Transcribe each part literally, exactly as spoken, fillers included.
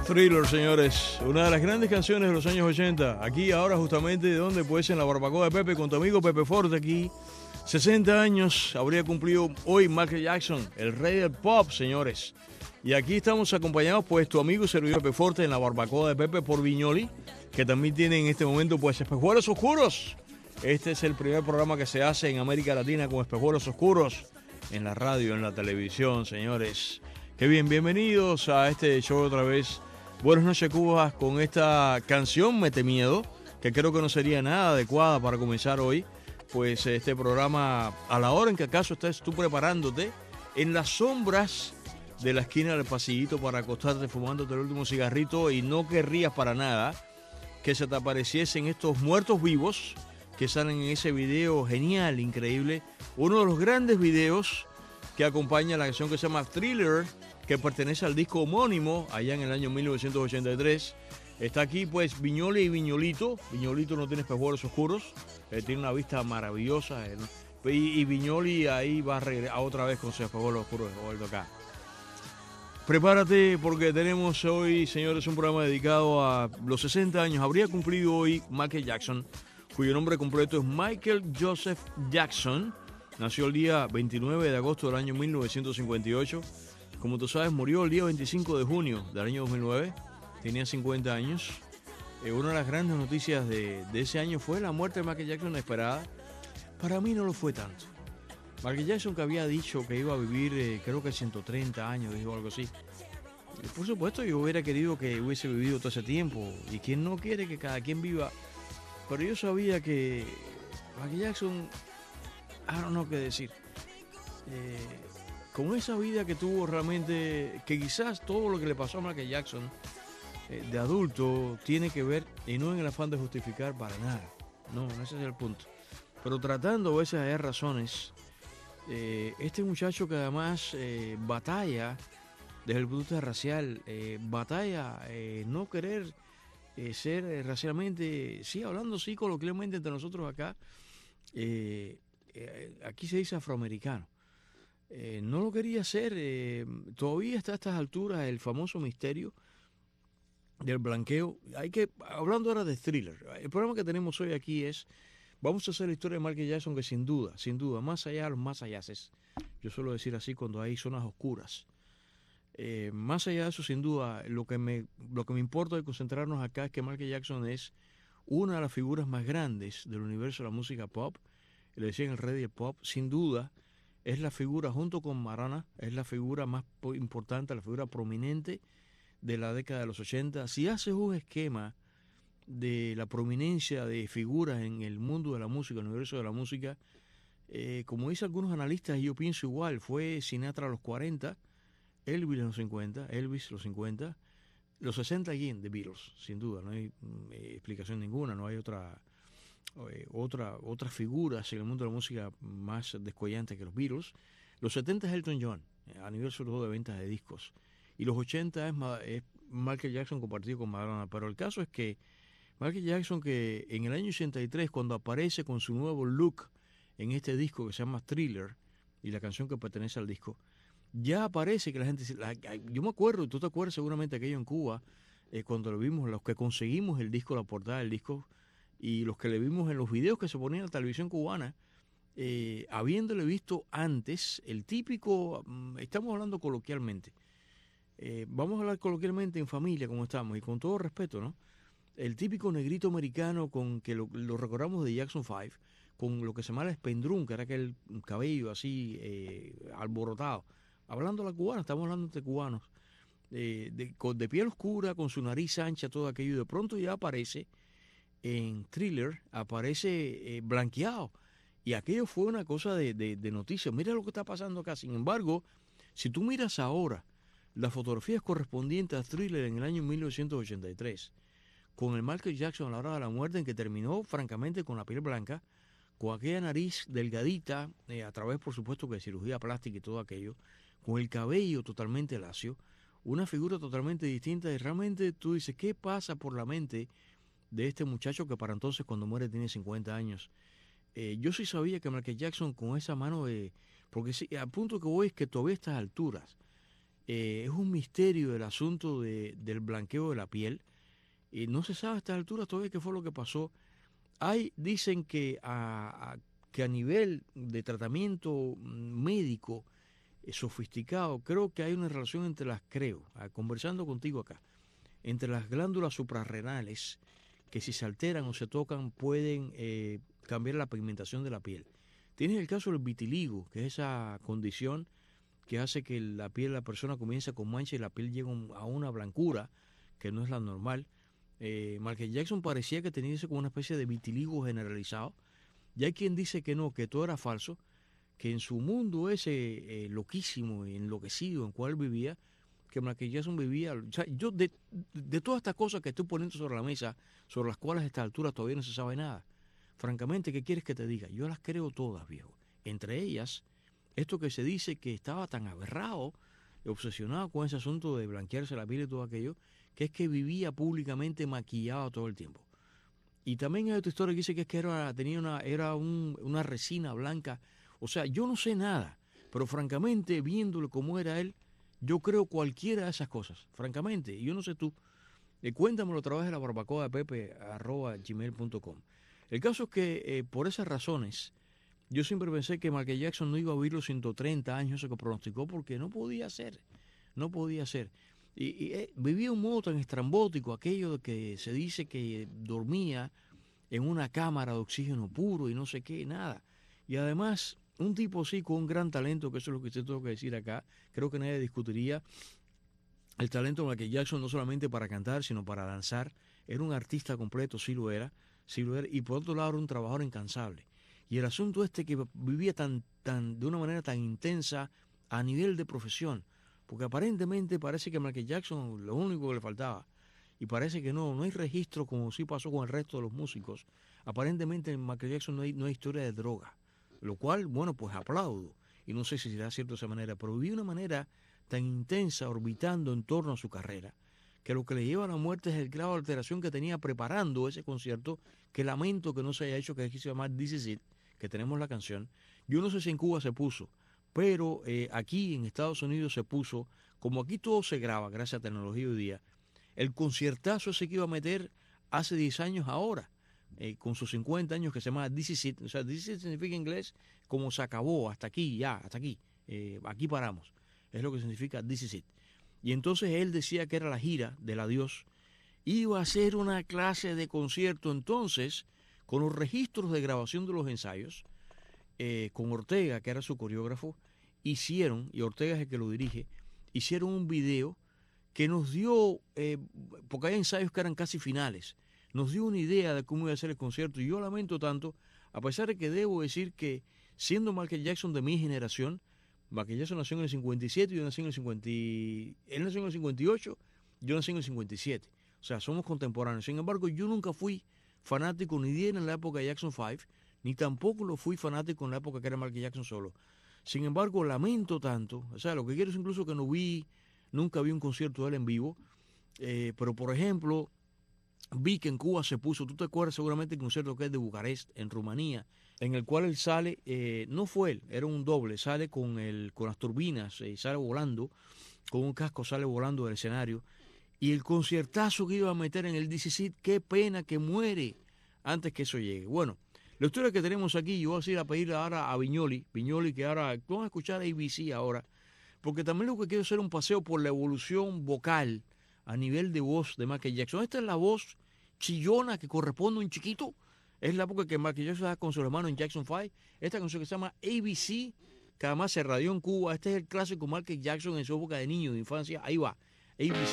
Thriller, señores, una de las grandes canciones de los años ochenta. Aquí ahora justamente de donde pues en la barbacoa de Pepe con tu amigo Pepe Forte aquí. sesenta años habría cumplido hoy Michael Jackson, el rey del pop, señores. Y aquí estamos acompañados pues tu amigo y servidor Pepe Forte en la barbacoa de Pepe por Viñoli, que también tiene en este momento pues espejuelos oscuros. Este es el primer programa que se hace en América Latina con espejuelos oscuros en la radio, en la televisión, señores. Qué bien, bienvenidos a este show otra vez. Buenas noches, Cuba, con esta canción Mete Miedo, que creo que no sería nada adecuada para comenzar hoy, pues este programa a la hora en que acaso estés tú preparándote en las sombras de la esquina del pasillito para acostarte fumándote el último cigarrito y no querrías para nada que se te apareciesen estos muertos vivos que salen en ese video genial, increíble, uno de los grandes videos que acompaña la canción que se llama Thriller, que pertenece al disco homónimo allá en el año mil novecientos ochenta y tres. Está aquí pues Viñoli y Viñolito. Viñolito no tiene espejuelos oscuros, eh, tiene una vista maravillosa. Eh, ¿no? y, y Viñoli ahí va a regresar otra vez con sus espejuelos oscuros de vuelta acá. Prepárate porque tenemos hoy, señores, un programa dedicado a los sesenta años. Habría cumplido hoy Michael Jackson, cuyo nombre completo es Michael Joseph Jackson. Nació el día veintinueve de agosto del año mil novecientos cincuenta y ocho. Como tú sabes, murió el día veinticinco de junio del año dos mil nueve. Tenía cincuenta años. Eh, una de las grandes noticias de, de ese año fue la muerte de Michael Jackson inesperada. Para mí no lo fue tanto. Michael Jackson, que había dicho que iba a vivir, eh, creo que ciento treinta años, dijo algo así. Y por supuesto, yo hubiera querido que hubiese vivido todo ese tiempo. Y quien no quiere que cada quien viva. Pero yo sabía que Michael Jackson, ah, no know qué decir. Eh, con esa vida que tuvo realmente, que quizás todo lo que le pasó a Michael Jackson eh, de adulto tiene que ver, y no en el afán de justificar para nada, no, no ese es el punto, pero tratando a veces de hallar razones, eh, este muchacho que además eh, batalla desde el punto de vista racial, eh, batalla eh, no querer eh, ser eh, racialmente, sí, hablando sí coloquialmente entre nosotros acá, eh, eh, aquí se dice afroamericano. Eh, no lo quería hacer, eh, todavía está a estas alturas el famoso misterio del blanqueo. Hay que, hablando ahora de Thriller, el programa que tenemos hoy aquí es, vamos a hacer la historia de Michael Jackson, que sin duda, sin duda, más allá de los más allaces, yo suelo decir así cuando hay zonas oscuras, eh, más allá de eso, sin duda, lo que me, lo que me importa de concentrarnos acá es que Michael Jackson es una de las figuras más grandes del universo de la música pop, le decían el rey del pop, sin duda. Es la figura, junto con Madonna, es la figura más importante, la figura prominente de la década de los ochenta. Si haces un esquema de la prominencia de figuras en el mundo de la música, en el universo de la música, eh, como dicen algunos analistas, y yo pienso igual, fue Sinatra a los cuarenta, Elvis a los cincuenta, Elvis los cincuenta, los sesenta again, The Beatles, sin duda, no hay eh, explicación ninguna, no hay otra... Eh, otra, otras figuras en el mundo de la música más descollantes que los Beatles. Los setenta es Elton John, eh, a nivel sobre todo de ventas de discos. Y los ochenta es, es Michael Jackson compartido con Madonna. Pero el caso es que Michael Jackson, que en el año ochenta y tres, cuando aparece con su nuevo look en este disco que se llama Thriller, y la canción que pertenece al disco, ya aparece que la gente... La, yo me acuerdo, y tú te acuerdas seguramente aquello en Cuba, eh, cuando lo vimos, los que conseguimos el disco, la portada del disco, y los que le vimos en los videos que se ponían en la televisión cubana, eh, habiéndole visto antes, el típico, estamos hablando coloquialmente, eh, vamos a hablar coloquialmente en familia como estamos, y con todo respeto, ¿no? El típico negrito americano con que lo, lo recordamos de Jackson five, con lo que se llama el espendrún, que era aquel cabello así eh, alborotado. Hablando a la cubana, estamos hablando de cubanos, eh, de, con, de piel oscura, con su nariz ancha, todo aquello, y de pronto ya aparece en Thriller, aparece eh, blanqueado, y aquello fue una cosa de, de, de noticia. Mira lo que está pasando acá. Sin embargo, si tú miras ahora las fotografías correspondientes a Thriller en el año mil novecientos ochenta y tres, con el Michael Jackson a la hora de la muerte, en que terminó francamente con la piel blanca, con aquella nariz delgadita, eh, a través por supuesto de cirugía plástica y todo aquello, con el cabello totalmente lacio, una figura totalmente distinta, y realmente tú dices, ¿qué pasa por la mente de este muchacho que para entonces cuando muere tiene cincuenta años? Eh, yo sí sabía que Michael Jackson con esa mano de... Porque sí, al punto que voy es que todavía a estas alturas, Eh, es un misterio el asunto de, del blanqueo de la piel. Y no se sabe a esta altura todavía qué fue lo que pasó. Hay, dicen que a, a, que a nivel de tratamiento médico eh, sofisticado, creo que hay una relación entre las, creo, a, conversando contigo acá, entre las glándulas suprarrenales, que si se alteran o se tocan pueden eh, cambiar la pigmentación de la piel. Tienes el caso del vitiligo, que es esa condición que hace que la piel de la persona comience con mancha y la piel llega a una blancura que no es la normal. Eh, Michael Jackson parecía que tenía como una especie de vitiligo generalizado. Y hay quien dice que no, que todo era falso, que en su mundo ese eh, loquísimo, enloquecido en cual vivía, que Michael Jackson vivía. O sea, yo de, de todas estas cosas que estoy poniendo sobre la mesa, sobre las cuales a esta altura todavía no se sabe nada, francamente, ¿qué quieres que te diga? Yo las creo todas, viejo. Entre ellas, esto que se dice que estaba tan aberrado, obsesionado con ese asunto de blanquearse la piel y todo aquello, que es que vivía públicamente maquillado todo el tiempo. Y también hay otra historia que dice que es que era, tenía una, era un, una resina blanca. O sea, yo no sé nada, pero francamente, viéndole cómo era él, yo creo cualquiera de esas cosas, francamente. Y yo no sé tú. Eh, cuéntamelo a través de la barbacoa de pepe arroba gmail punto com. El caso es que eh, por esas razones, yo siempre pensé que Michael Jackson no iba a vivir los ciento treinta años, eso que pronosticó, porque no podía ser, no podía ser. Y, y eh, vivía un modo tan estrambótico, aquello de que se dice que dormía en una cámara de oxígeno puro y no sé qué, nada. Y además, un tipo sí con un gran talento, que eso es lo que te tengo que decir acá, creo que nadie discutiría el talento de Michael Jackson, no solamente para cantar, sino para danzar. Era un artista completo, sí lo era, sí lo era, y por otro lado era un trabajador incansable. Y el asunto este que vivía tan, tan, de una manera tan intensa a nivel de profesión, porque aparentemente parece que a Michael Jackson lo único que le faltaba, y parece que no, no hay registro como sí pasó con el resto de los músicos. Aparentemente en Michael Jackson no hay, no hay historia de droga, lo cual, bueno, pues aplaudo, y no sé si será cierto de esa manera, pero vivía de una manera tan intensa orbitando en torno a su carrera, que lo que le lleva a la muerte es el grado de alteración que tenía preparando ese concierto, que lamento que no se haya hecho, que aquí se llama This Is It, que tenemos la canción. Yo no sé si en Cuba se puso, pero eh, aquí en Estados Unidos se puso, como aquí todo se graba gracias a tecnología hoy día, el conciertazo ese que iba a meter hace diez años ahora, eh, con sus cincuenta años, que se llama This Is It. O sea, This Is It significa en inglés como se acabó, hasta aquí, ya, hasta aquí, eh, aquí paramos. Es lo que significa This Is It. Y entonces él decía que era la gira del adiós. Iba a ser una clase de concierto entonces, con los registros de grabación de los ensayos, eh, con Ortega, que era su coreógrafo, hicieron, y Ortega es el que lo dirige, hicieron un video que nos dio, eh, porque hay ensayos que eran casi finales, nos dio una idea de cómo iba a ser el concierto. Y yo lamento tanto, a pesar de que debo decir que, siendo Michael Jackson de mi generación, Michael Jackson nació en el cincuenta y siete, yo nací en el cincuenta, él nació en el cincuenta y ocho, yo nací en el cincuenta y siete. O sea, somos contemporáneos. Sin embargo, yo nunca fui fanático ni de en la época de Jackson cinco, ni tampoco lo fui fanático en la época que era Michael Jackson solo. Sin embargo, lamento tanto, o sea, lo que quiero es incluso que no vi, nunca vi un concierto de él en vivo, eh, pero por ejemplo, vi que en Cuba se puso, tú te acuerdas seguramente el concierto que es de Bucarest, en Rumanía, en el cual él sale, eh, no fue él, era un doble, sale con, el, con las turbinas, eh, sale volando, con un casco sale volando del escenario, y el conciertazo que iba a meter en el dieciséis, qué pena que muere antes que eso llegue. Bueno, la historia que tenemos aquí, yo voy a ir a pedirle ahora a Viñoli, Viñoli que ahora, vamos a escuchar a A B C ahora, porque también lo que quiero es hacer un paseo por la evolución vocal a nivel de voz de Michael Jackson. Esta es la voz chillona que corresponde a un chiquito, es la época que Michael Jackson estaba con su hermano en Jackson cinco, esta canción que se llama A B C, que además se radió en Cuba. Este es el clásico Michael Jackson en su época de niño, de infancia. Ahí va, A B C.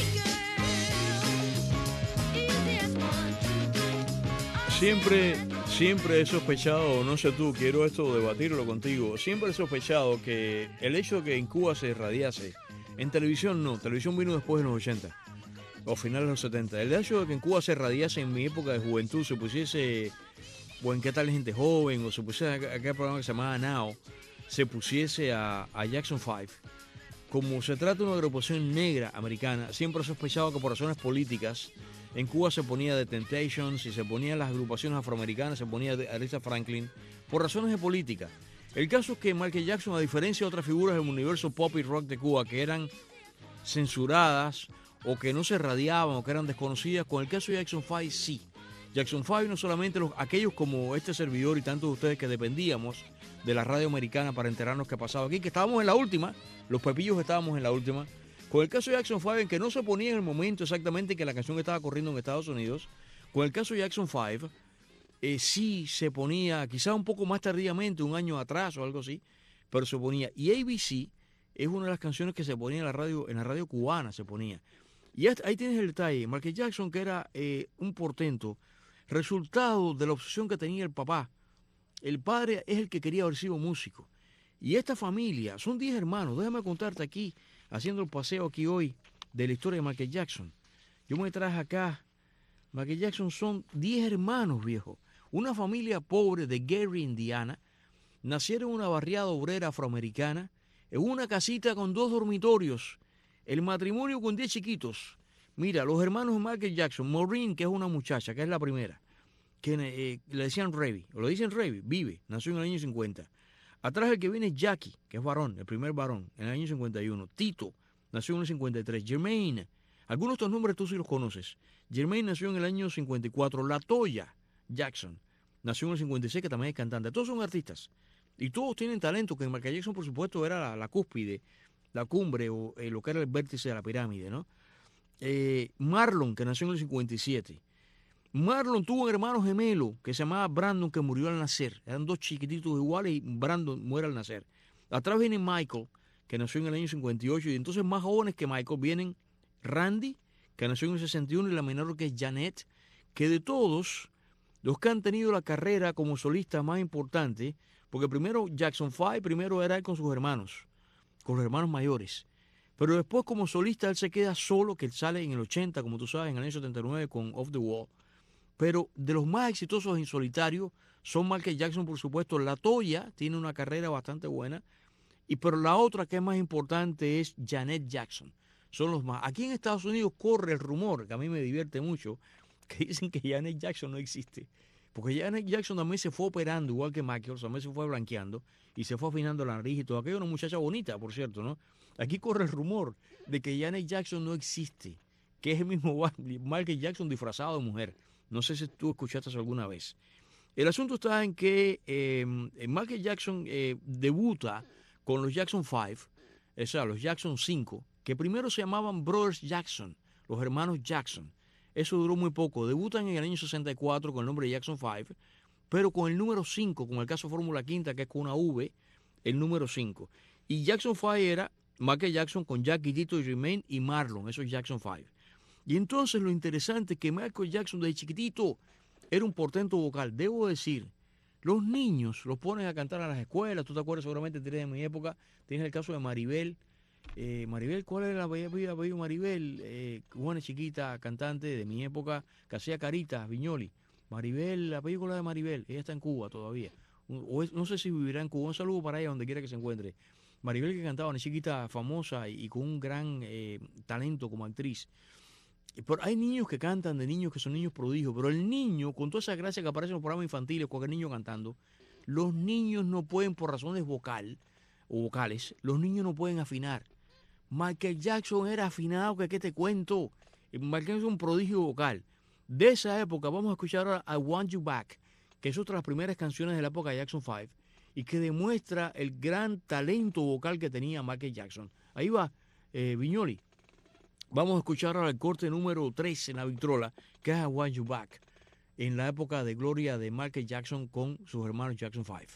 Siempre, Siempre he sospechado, no sé tú, quiero esto debatirlo contigo, siempre he sospechado que el hecho de que en Cuba se irradiase, en televisión no, televisión vino después de los ochenta, o finales de los setenta, el hecho de que en Cuba se irradiase en mi época de juventud, se pusiese, o en qué tal gente joven, o se pusiese aquel programa que se llamaba Now, se pusiese a, a Jackson five, como se trata de una agrupación negra americana, siempre he sospechado que por razones políticas, en Cuba se ponía The Temptations y se ponían las agrupaciones afroamericanas, se ponía Aretha Franklin, por razones de política. El caso es que Michael Jackson, a diferencia de otras figuras del universo pop y rock de Cuba que eran censuradas o que no se radiaban o que eran desconocidas, con el caso de Jackson five sí. Jackson five no solamente los, aquellos como este servidor y tantos de ustedes que dependíamos de la radio americana para enterarnos qué pasaba aquí, que estábamos en la última, los pepillos estábamos en la última. Con el caso de Jackson five, en que no se ponía en el momento exactamente que la canción estaba corriendo en Estados Unidos, con el caso de Jackson five, eh, sí se ponía, quizá un poco más tardíamente, un año atrás o algo así, pero se ponía. Y A B C es una de las canciones que se ponía en la radio, en la radio cubana se ponía. Y ahí tienes el detalle, Michael Jackson, que era eh, un portento, resultado de la obsesión que tenía el papá. El padre es el que quería haber sido músico. Y esta familia, son diez hermanos, déjame contarte aquí, haciendo el paseo aquí hoy de la historia de Michael Jackson. Yo me traje acá, Michael Jackson son diez hermanos, viejo. Una familia pobre de Gary, Indiana. Nacieron en una barriada obrera afroamericana, en una casita con dos dormitorios. El matrimonio con diez chiquitos. Mira, los hermanos de Michael Jackson, Maureen, que es una muchacha, que es la primera, que eh, le decían Ravi, o lo dicen Ravi, vive, nació en el año cincuenta. Atrás el que viene es Jackie, que es varón, el primer varón, en el año cincuenta y uno. Tito, nació en el cincuenta y tres. Jermaine, algunos de estos nombres tú sí los conoces. Jermaine nació en el año cincuenta y cuatro. Latoya Jackson, nació en el cincuenta y seis, que también es cantante. Todos son artistas. Y todos tienen talento, que Michael Jackson, por supuesto, era la, la cúspide, la cumbre, o eh, lo que era el vértice de la pirámide, ¿no? Eh, Marlon, que nació en el cincuenta y siete. Marlon tuvo un hermano gemelo que se llamaba Brandon, que murió al nacer. Eran dos chiquititos iguales y Brandon muere al nacer. Atrás viene Michael, que nació en el año cincuenta y ocho. Y entonces más jóvenes que Michael vienen Randy, que nació en el sesenta y uno, y la menor, que es Janet, que de todos los que han tenido la carrera como solista más importante, porque primero Jackson five, primero era él con sus hermanos, con los hermanos mayores. Pero después como solista él se queda solo, que él sale en el ochenta, como tú sabes, en el año setenta y nueve con Off the Wall. Pero de los más exitosos en solitario son Michael Jackson, por supuesto. Latoya tiene una carrera bastante buena. Y pero la otra que es más importante es Janet Jackson. Son los más. Aquí en Estados Unidos corre el rumor, que a mí me divierte mucho, que dicen que Janet Jackson no existe. Porque Janet Jackson también se fue operando, igual que Michael, también se fue blanqueando y se fue afinando la nariz y todo aquello. Una muchacha bonita, por cierto, ¿no? Aquí corre el rumor de que Janet Jackson no existe, que es el mismo Michael Jackson disfrazado de mujer. No sé si tú escuchaste eso alguna vez. El asunto está en que eh, Michael Jackson eh, debuta con los Jackson five, o sea, los Jackson cinco, que primero se llamaban Brothers Jackson, los hermanos Jackson. Eso duró muy poco. Debutan en el año sesenta y cuatro con el nombre de Jackson five, pero con el número cinco, como el caso Fórmula Quinta, que es con una V, el número cinco. Y Jackson five era Michael Jackson con Jackie, Tito, Jermaine y Marlon, esos Jackson five. Y entonces lo interesante es que Michael Jackson desde chiquitito era un portento vocal. Debo decir, los niños los ponen a cantar a las escuelas. Tú te acuerdas seguramente, de mi época, tienes el caso de Maribel. Eh, Maribel, ¿cuál era la bella Maribel? Eh, buena chiquita, cantante de mi época, que hacía caritas, Viñoli. Maribel, la película de Maribel, ella está en Cuba todavía. O es, no sé si vivirá en Cuba. Un saludo para ella donde quiera que se encuentre. Maribel, que cantaba, una chiquita famosa y, y con un gran eh, talento como actriz. Pero hay niños que cantan, de niños que son niños prodigios, pero el niño, con toda esa gracia que aparece en los programas infantiles, cualquier niño cantando, los niños no pueden, por razones vocal o vocales, los niños no pueden afinar. Michael Jackson era afinado, que qué te cuento. Michael Jackson es un prodigio vocal. De esa época vamos a escuchar ahora I Want You Back, que es otra de las primeras canciones de la época de Jackson five, y que demuestra el gran talento vocal que tenía Michael Jackson. Ahí va, eh, Viñoli. Vamos a escuchar ahora el corte número tres en la Victrola, que es I Want You Back, en la época de gloria de Michael Jackson con sus hermanos Jackson five.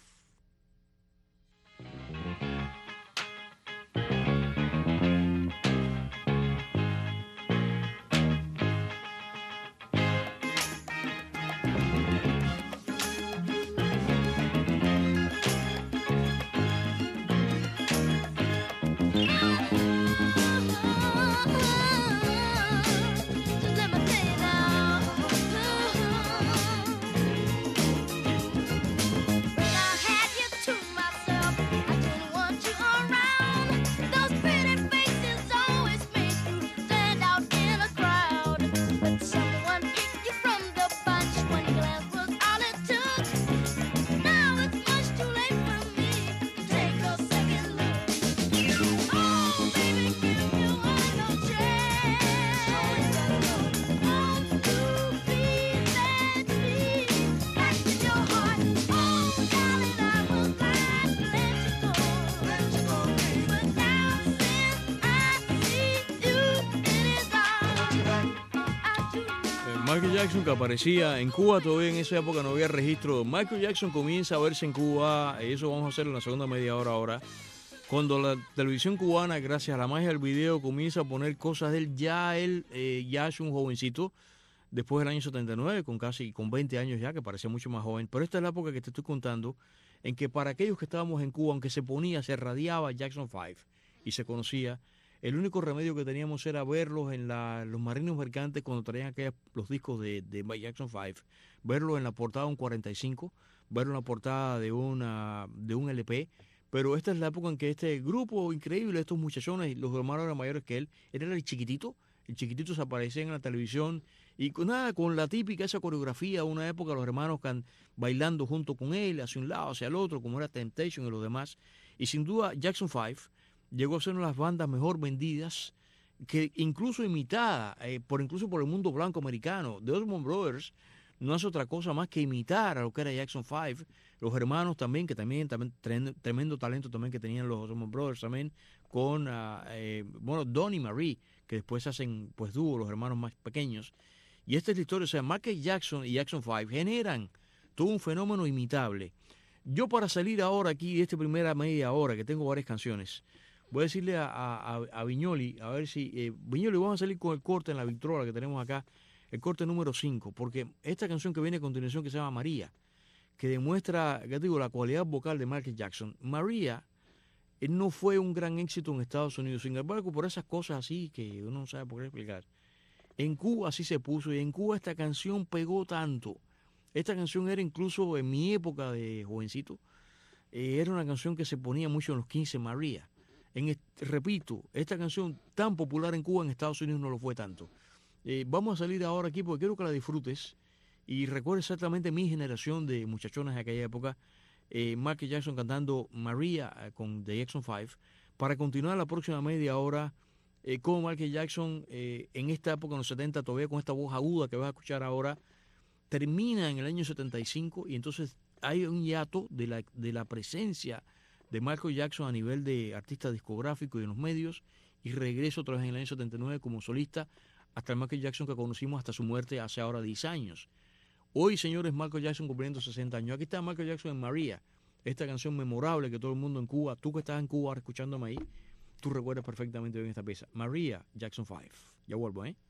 Michael Jackson, que aparecía en Cuba, todavía en esa época no había registro. Michael Jackson comienza a verse en Cuba, y eso vamos a hacer en la segunda media hora ahora, cuando la televisión cubana, gracias a la magia del video, comienza a poner cosas de él. Ya él eh, ya es un jovencito, después del año setenta y nueve, con casi con veinte años ya, que parecía mucho más joven. Pero esta es la época que te estoy contando, en que para aquellos que estábamos en Cuba, aunque se ponía, se radiaba Jackson cinco y se conocía, el único remedio que teníamos era verlos en la, los marinos mercantes cuando traían aquellos, los discos de, de Jackson cinco, verlos en la portada de un cuarenta y cinco, verlos en la portada de, una, de un L P. Pero esta es la época en que este grupo increíble, estos muchachones, los hermanos eran mayores que él, él era el chiquitito, el chiquitito se aparecía en la televisión y con nada, con la típica esa coreografía, una época los hermanos can, bailando junto con él, hacia un lado, hacia el otro, como era Temptation y los demás. Y sin duda Jackson cinco llegó a ser una de las bandas mejor vendidas, que incluso imitada, eh, por incluso por el mundo blanco americano. The Osmond Brothers no hace otra cosa más que imitar a lo que era Jackson cinco. Los hermanos también, que también, también tremendo talento también que tenían los Osmond Brothers también, con, uh, eh, bueno, Don y Marie, que después hacen pues dúo, los hermanos más pequeños. Y esta es la historia, o sea, Michael Jackson y Jackson cinco generan todo un fenómeno imitable. Yo, para salir ahora aquí de esta primera media hora, que tengo varias canciones, voy a decirle a, a, a Viñoli, a ver si... Eh, Viñoli, vamos a salir con el corte en la Victrola que tenemos acá, el corte número cinco, porque esta canción que viene a continuación, que se llama María, que demuestra, ya te digo, la cualidad vocal de Michael Jackson. María eh, no fue un gran éxito en Estados Unidos, sin embargo, por esas cosas así que uno no sabe por qué explicar. En Cuba así se puso, y en Cuba esta canción pegó tanto. Esta canción era incluso en mi época de jovencito, eh, era una canción que se ponía mucho en los quince, María. En este, repito, esta canción tan popular en Cuba, en Estados Unidos no lo fue tanto. Eh, vamos a salir ahora aquí porque quiero que la disfrutes y recuerda exactamente mi generación de muchachones de aquella época, eh, Michael Jackson cantando María eh, con The Jackson cinco, para continuar la próxima media hora eh, con Michael Jackson eh, en esta época, en los setenta, todavía con esta voz aguda que vas a escuchar ahora. Termina en el año setenta y cinco y entonces hay un hiato de la, de la presencia de Michael Jackson a nivel de artista discográfico y en los medios, y regreso otra vez en el año setenta y nueve como solista hasta el Michael Jackson que conocimos hasta su muerte hace ahora diez años. Hoy, señores, Michael Jackson cumpliendo sesenta años. Aquí está Michael Jackson en María, esta canción memorable que todo el mundo en Cuba, tú que estás en Cuba ahora escuchándome ahí, tú recuerdas perfectamente bien esta pieza. María, Jackson cinco. Ya vuelvo, ¿eh?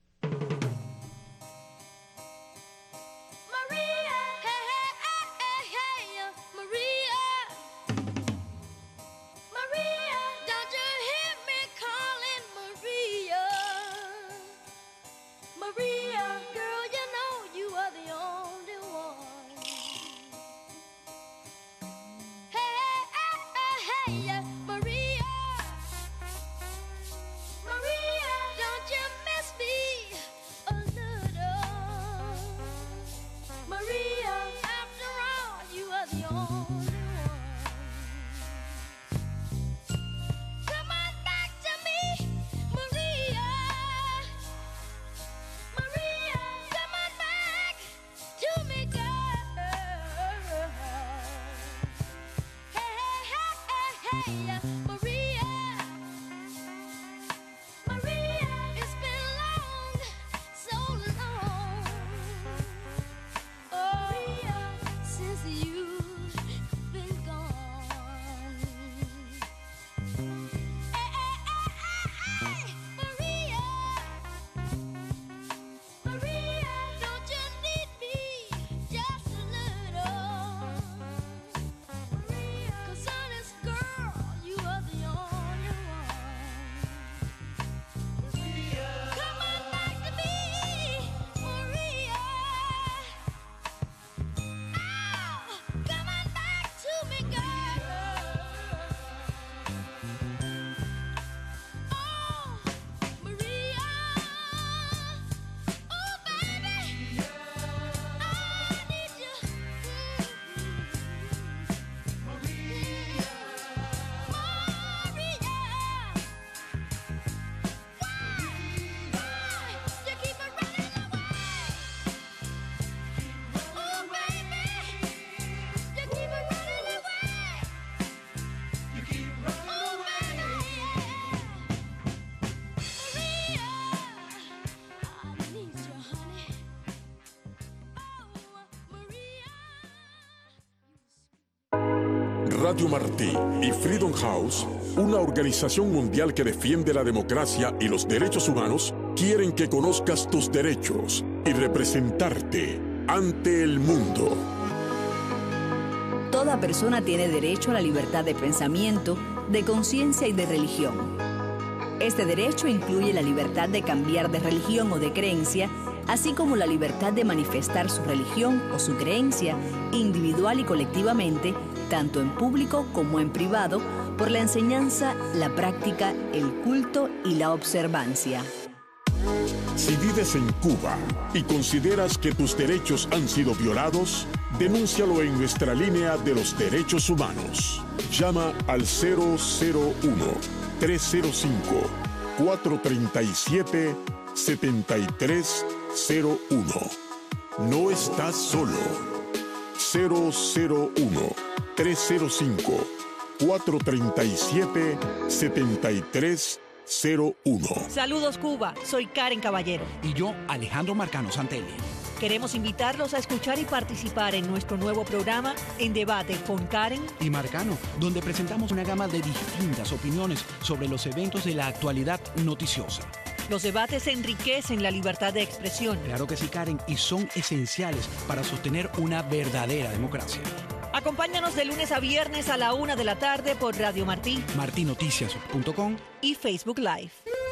Maria. Radio Martí y Freedom House, una organización mundial que defiende la democracia y los derechos humanos, quieren que conozcas tus derechos y representarte ante el mundo. Toda persona tiene derecho a la libertad de pensamiento, de conciencia y de religión. Este derecho incluye la libertad de cambiar de religión o de creencia, así como la libertad de manifestar su religión o su creencia individual y colectivamente, tanto en público como en privado, por la enseñanza, la práctica, el culto y la observancia. Si vives en Cuba y consideras que tus derechos han sido violados, denúncialo en nuestra línea de los derechos humanos. Llama al cero cero uno, tres cero cinco, cuatro tres siete, siete tres cero uno. No estás solo. cero cero uno, tres cero cinco, cuatro tres siete, siete tres cero uno. Saludos Cuba, soy Karen Caballero. Y yo, Alejandro Marcano Santelli. Queremos invitarlos a escuchar y participar en nuestro nuevo programa En Debate con Karen y Marcano, donde presentamos una gama de distintas opiniones sobre los eventos de la actualidad noticiosa. Los debates enriquecen la libertad de expresión. Claro que sí, Karen, y son esenciales para sostener una verdadera democracia. Acompáñanos de lunes a viernes a la una de la tarde por Radio Martí, marti noticias punto com y Facebook Live.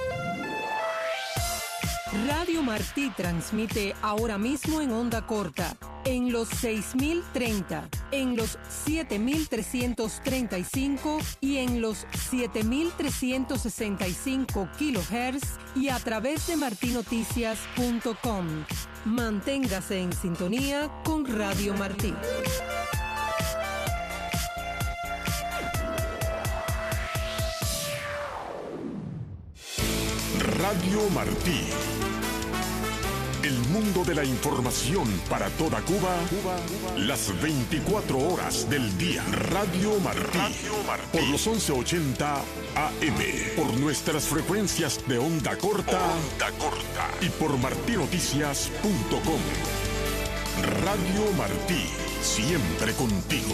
Radio Martí transmite ahora mismo en onda corta, en los seis mil treinta, en los siete mil trescientos treinta y cinco y en los siete mil trescientos sesenta y cinco kilohertz y a través de marti noticias punto com. Manténgase en sintonía con Radio Martí. Radio Martí. El mundo de la información para toda Cuba, Cuba, Cuba. Las veinticuatro horas del día. Radio Martí. Radio Martí. Por los once ochenta A M. Por nuestras frecuencias de onda corta. Onda corta. Y por marti noticias punto com. Radio Martí. Siempre contigo.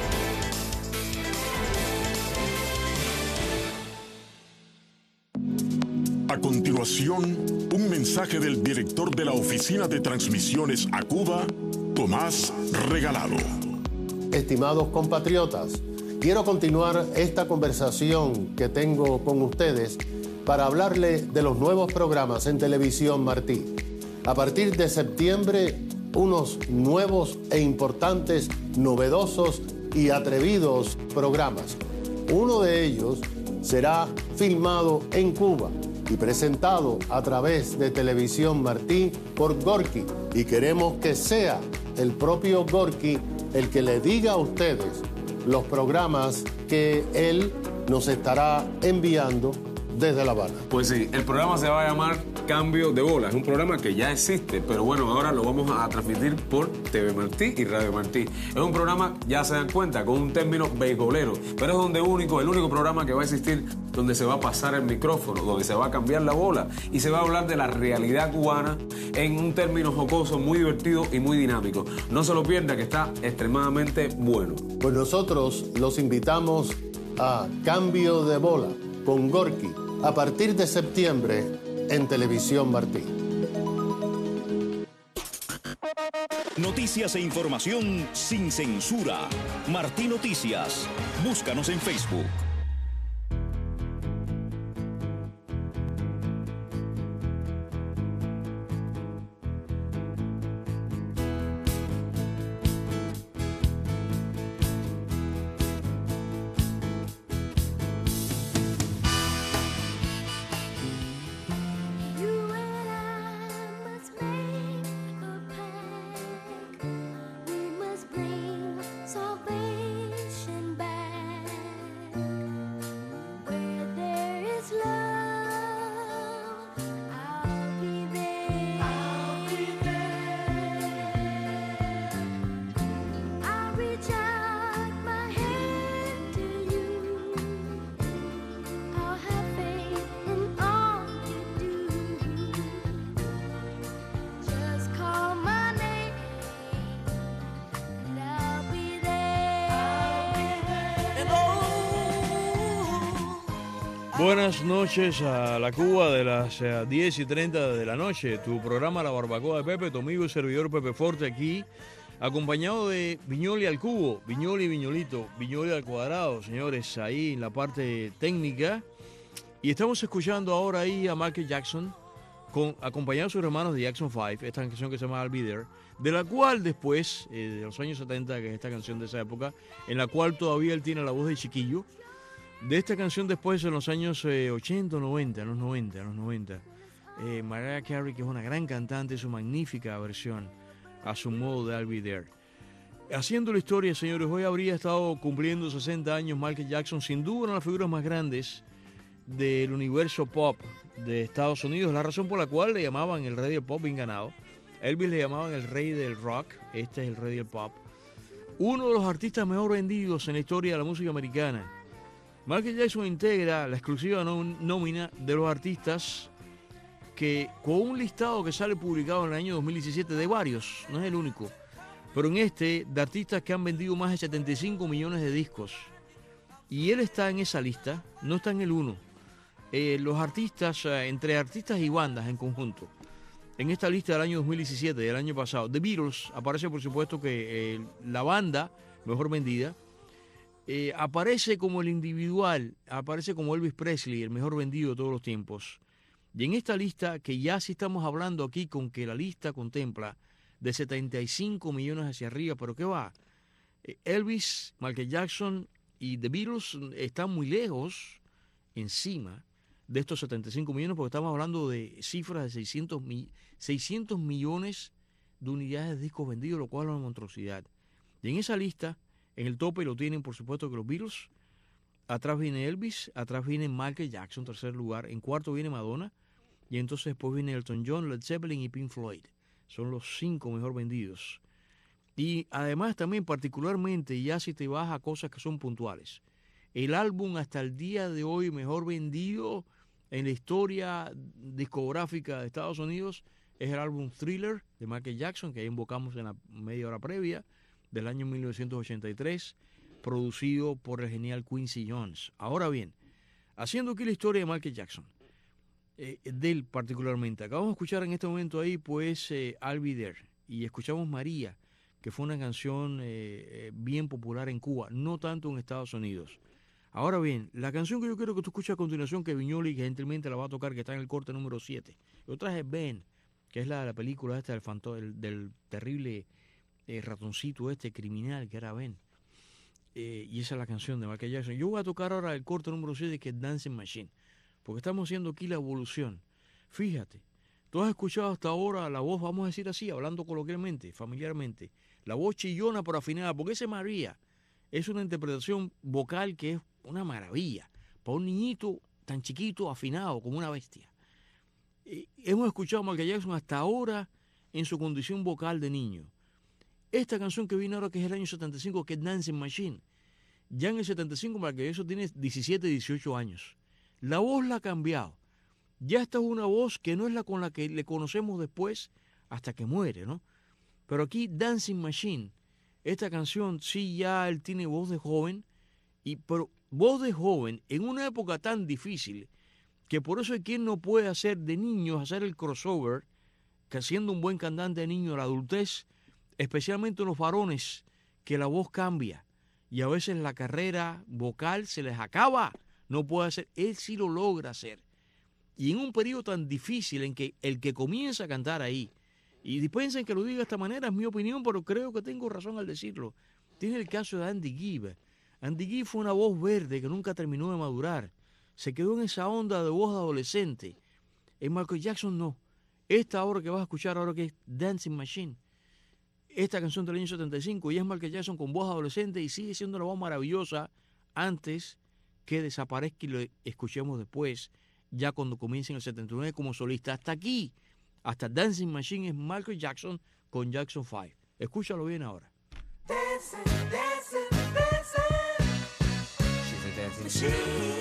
A continuación, un mensaje del director de la Oficina de Transmisiones a Cuba, Tomás Regalado. Estimados compatriotas, quiero continuar esta conversación que tengo con ustedes para hablarle de los nuevos programas en Televisión Martí. A partir de septiembre, unos nuevos e importantes, novedosos y atrevidos programas. Uno de ellos será filmado en Cuba y presentado a través de Televisión Martí por Gorky. Y queremos que sea el propio Gorky el que le diga a ustedes los programas que él nos estará enviando desde La Habana. Pues sí, el programa se va a llamar Cambio de Bola. Es un programa que ya existe, pero bueno, ahora lo vamos a transmitir por T V Martí y Radio Martí. Es un programa, ya se dan cuenta, con un término beisbolero, pero es donde único, el único programa que va a existir donde se va a pasar el micrófono, donde se va a cambiar la bola y se va a hablar de la realidad cubana en un término jocoso, muy divertido y muy dinámico. No se lo pierda, que está extremadamente bueno. Pues nosotros los invitamos a Cambio de Bola con Gorky a partir de septiembre en Televisión Martí. Noticias e información sin censura. Martí Noticias. Búscanos en Facebook. Buenas noches a la Cuba de las eh, diez y treinta de la noche. Tu programa La Barbacoa de Pepe, tu amigo y servidor Pepe Forte aquí, acompañado de Viñoli al cubo, Viñoli y Viñolito, Viñoli al cuadrado, señores, ahí en la parte técnica. Y estamos escuchando ahora ahí a Michael Jackson, con, acompañado de sus hermanos de Jackson five, esta canción que se llama I'll Be There, de la cual después, eh, de los años setenta, que es esta canción de esa época, en la cual todavía él tiene la voz de chiquillo. De esta canción después, en los años eh, ochenta, noventa, en los noventa, en los noventa, eh, Mariah Carey, que es una gran cantante, su magnífica versión a su modo de I'll Be There. Haciendo la historia, señores, hoy habría estado cumpliendo sesenta años Michael Jackson, sin duda una de las figuras más grandes del universo pop de Estados Unidos, la razón por la cual le llamaban el rey del pop bien ganado. Elvis le llamaban el rey del rock, este es el rey del pop. Uno de los artistas mejor vendidos en la historia de la música americana. Michael Jackson integra la exclusiva nómina de los artistas que, con un listado que sale publicado en el año dos mil diecisiete de varios, no es el único, pero en este, de artistas que han vendido más de setenta y cinco millones de discos. Y él está en esa lista, no está en el uno. Eh, los artistas, eh, entre artistas y bandas en conjunto, en esta lista del año dos mil diecisiete, del año pasado, The Beatles aparece, por supuesto, que eh, la banda mejor vendida. Eh, aparece como el individual, aparece como Elvis Presley, el mejor vendido de todos los tiempos. Y en esta lista, que ya sí estamos hablando aquí con que la lista contempla de setenta y cinco millones hacia arriba, pero ¿qué va? Eh, Elvis, Michael Jackson y The Beatles están muy lejos, encima de estos setenta y cinco millones, porque estamos hablando de cifras de seiscientos, seiscientos millones de unidades de discos vendidos, lo cual es una monstruosidad. Y en esa lista, en el tope lo tienen, por supuesto, que los Beatles. Atrás viene Elvis, atrás viene Michael Jackson, tercer lugar. En cuarto viene Madonna. Y entonces después viene Elton John, Led Zeppelin y Pink Floyd. Son los cinco mejor vendidos. Y además también particularmente, ya si te vas a cosas que son puntuales, el álbum hasta el día de hoy mejor vendido en la historia discográfica de Estados Unidos es el álbum Thriller de Michael Jackson, que ya invocamos en la media hora previa, del año mil novecientos ochenta y tres, producido por el genial Quincy Jones. Ahora bien, haciendo aquí la historia de Michael Jackson, eh, de él particularmente, acabamos de escuchar en este momento ahí, pues, eh, I'll Be There, y escuchamos María, que fue una canción eh, eh, bien popular en Cuba, no tanto en Estados Unidos. Ahora bien, la canción que yo quiero que tú escuches a continuación, que Viñoli gentilmente la va a tocar, que está en el corte número siete. Yo traje Ben, que es la de la película esta del, fanto, del, del terrible eh, ratoncito este criminal que era Ben. Eh, y esa es la canción de Michael Jackson. Yo voy a tocar ahora el corte número siete, que es Dancing Machine, porque estamos haciendo aquí la evolución. Fíjate, tú has escuchado hasta ahora la voz, vamos a decir así, hablando coloquialmente, familiarmente, la voz chillona pero afinada, porque ese María es una interpretación vocal que es una maravilla para un niñito tan chiquito, afinado como una bestia. Eh, hemos escuchado a Michael Jackson hasta ahora en su condición vocal de niño. Esta canción que viene ahora, que es el año setenta y cinco, que es Dancing Machine, ya en el setenta y cinco Michael Jackson tiene diecisiete, dieciocho años. La voz la ha cambiado. Ya esta es una voz que no es la con la que le conocemos después hasta que muere, ¿no? Pero aquí Dancing Machine, esta canción sí ya él tiene voz de joven, y pero voz de joven en una época tan difícil que por eso hay quien no puede hacer de niños, hacer el crossover, que siendo un buen cantante de niño, la adultez, especialmente los varones, que la voz cambia y a veces la carrera vocal se les acaba, no puede hacer, él sí lo logra hacer. Y en un periodo tan difícil en que el que comienza a cantar ahí, y dispensen que lo diga de esta manera, es mi opinión, pero creo que tengo razón al decirlo, tiene el caso de Andy Gibb. Andy Gibb fue una voz verde que nunca terminó de madurar, se quedó en esa onda de voz de adolescente. En Michael Jackson no. Esta ahora que vas a escuchar ahora, que es Dancing Machine, esta canción del año setenta y cinco, y es Michael Jackson con voz adolescente y sigue siendo una voz maravillosa antes que desaparezca y lo escuchemos después, ya cuando comience en el setenta y nueve como solista. Hasta aquí, hasta Dancing Machine, es Michael Jackson con Jackson five. Escúchalo bien ahora. Dancing, dancing, dancing. She's a dancing machine.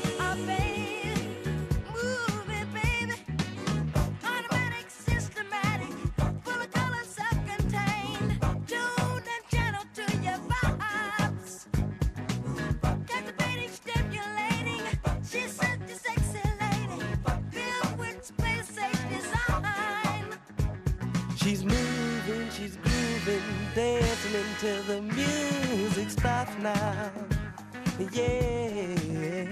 Sexy till the music stops now. Yeah.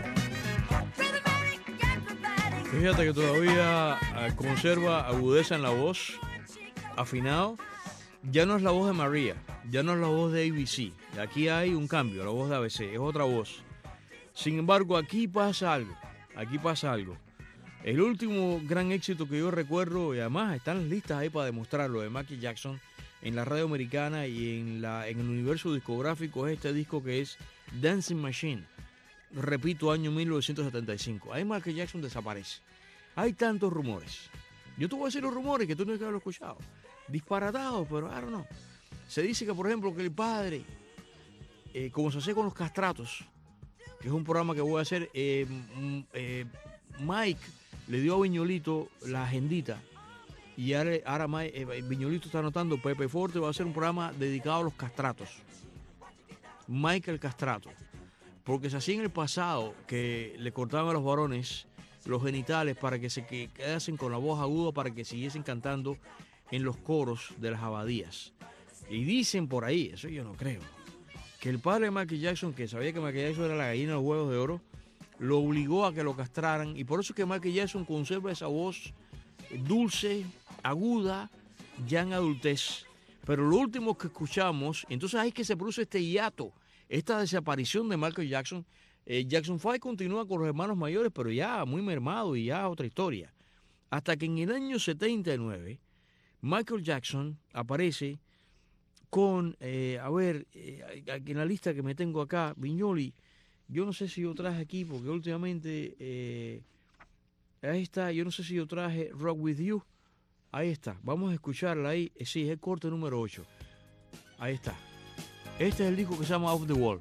Fíjate que todavía eh, conserva agudeza en la voz, afinado. Ya no es la voz de María, ya no es la voz de A B C. Aquí hay un cambio, la voz de A B C, es otra voz. Sin embargo, aquí pasa algo, aquí pasa algo. El último gran éxito que yo recuerdo, y además están las listas ahí para demostrarlo, de Michael Jackson en la radio americana y en, la, en el universo discográfico, es este disco que es Dancing Machine. Repito, año mil novecientos setenta y cinco. Ahí Michael Jackson desaparece. Hay tantos rumores. Yo te voy a decir los rumores que tú no tienes que haberlo escuchado. Disparatados, pero I don't know. Se dice que, por ejemplo, que el padre, eh, como se hace con los castratos, que es un programa que voy a hacer, eh, eh, Mike le dio a Viñolito la agendita y ahora, ahora Mike, eh, Viñolito está anotando, Pepe Forte va a hacer un programa dedicado a los castratos. Mike el castrato. Porque se hacía en el pasado que le cortaban a los varones los genitales para que se quedasen con la voz aguda para que siguiesen cantando en los coros de las abadías. Y dicen por ahí, eso yo no creo, que el padre de Michael Jackson, que sabía que Michael Jackson era la gallina de los huevos de oro, lo obligó a que lo castraran, y por eso es que Michael Jackson conserva esa voz dulce, aguda, ya en adultez. Pero lo último que escuchamos, entonces ahí es que se produce este hiato, esta desaparición de Michael Jackson. eh, Jackson cinco continúa con los hermanos mayores, pero ya muy mermado y ya otra historia. Hasta que en el año setenta y nueve, Michael Jackson aparece con, eh, a ver, eh, en la lista que me tengo acá, Viñoli, yo no sé si yo traje aquí, porque últimamente, eh, ahí está, yo no sé si yo traje Rock With You, ahí está, vamos a escucharla ahí, eh, sí, es el corte número ocho, ahí está. Este es el disco que se llama Off the Wall.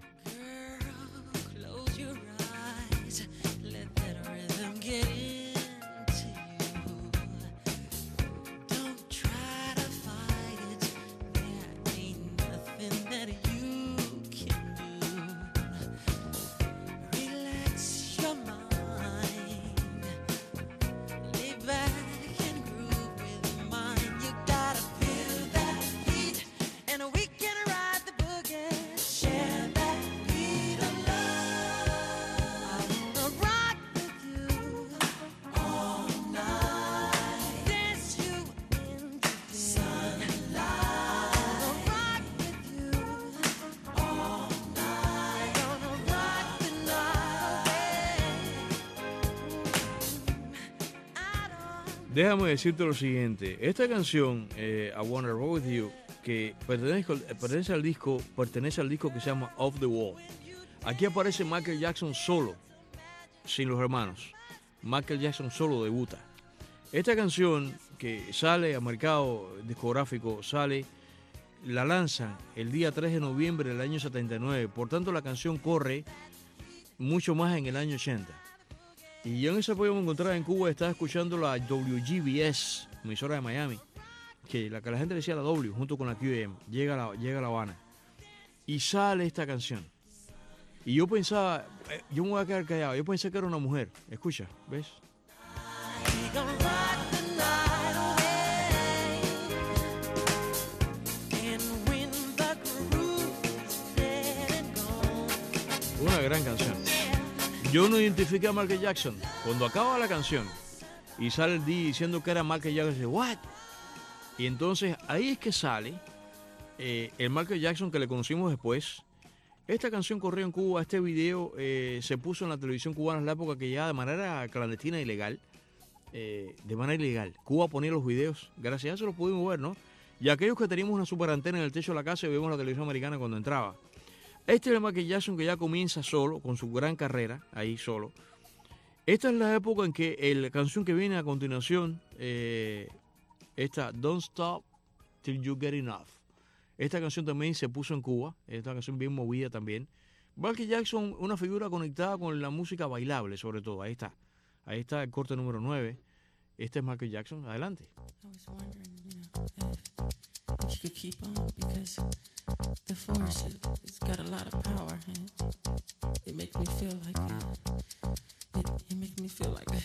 Déjame decirte lo siguiente, esta canción, eh, I Wanna Roll With You, que pertenece, pertenece al disco, pertenece al disco que se llama Off the Wall. Aquí aparece Michael Jackson solo, sin los hermanos. Michael Jackson solo debuta. Esta canción que sale al mercado discográfico, sale, la lanzan el día tres de noviembre del año setenta y nueve. Por tanto, la canción corre mucho más en el año ochenta. Y yo en ese podíamos encontrar en Cuba, estaba escuchando la W G B S, emisora de Miami, que la que la gente decía la W, junto con la Q M, llega a la, llega a La Habana. Y sale esta canción. Y yo pensaba, yo me voy a quedar callado, yo pensé que era una mujer. Escucha, ¿ves? Una gran canción. Yo no identifiqué a Michael Jackson. Cuando acaba la canción y sale el D diciendo que era Michael Jackson, dice, ¿what? Y entonces ahí es que sale eh, el Michael Jackson que le conocimos después. Esta canción corrió en Cuba, este video eh, se puso en la televisión cubana en la época que ya de manera clandestina e ilegal, eh, de manera ilegal, Cuba ponía los videos, gracias a eso los pudimos ver, ¿no? Y aquellos que teníamos una super antena en el techo de la casa y vimos la televisión americana cuando entraba. Este es el Michael Jackson que ya comienza solo, con su gran carrera, ahí solo. Esta es la época en que la canción que viene a continuación, eh, esta Don't Stop Till You Get Enough. Esta canción también se puso en Cuba, esta canción bien movida también. Michael Jackson, una figura conectada con la música bailable, sobre todo. Ahí está, ahí está el corte número nueve. Este es Michael Jackson, adelante. If you could keep on, because the force, it, it's got a lot of power, and it makes me feel like it, it, it makes me feel like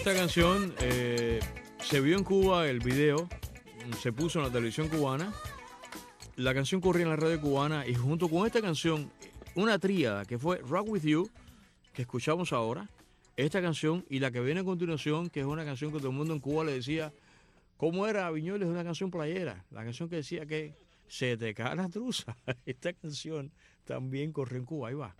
Esta canción eh, se vio en Cuba, el video se puso en la televisión cubana. La canción corría en la radio cubana y junto con esta canción, una tríada que fue Rock With You, que escuchamos ahora, esta canción y la que viene a continuación, que es una canción que todo el mundo en Cuba le decía, ¿cómo era Viñuelos? Es una canción playera, la canción que decía que se te cae la truza. Esta canción también corrió en Cuba, ahí va.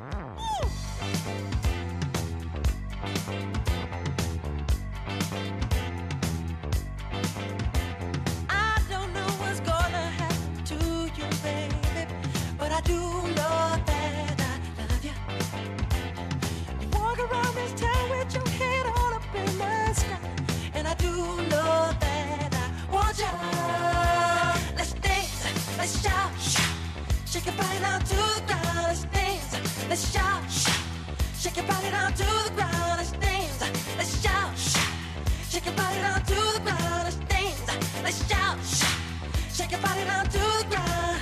I don't know what's gonna happen to you, baby, but I do know that I love you. You walk around this town with your head all up in the sky, and I do know that I want you. Let's dance, let's shout, shake your body down to the ground. Let's dance, let's shout, shake your body down to the ground. Let's dance, let's shout, shake your body down to the ground. Let's dance, let's shout, shake your body down to the ground.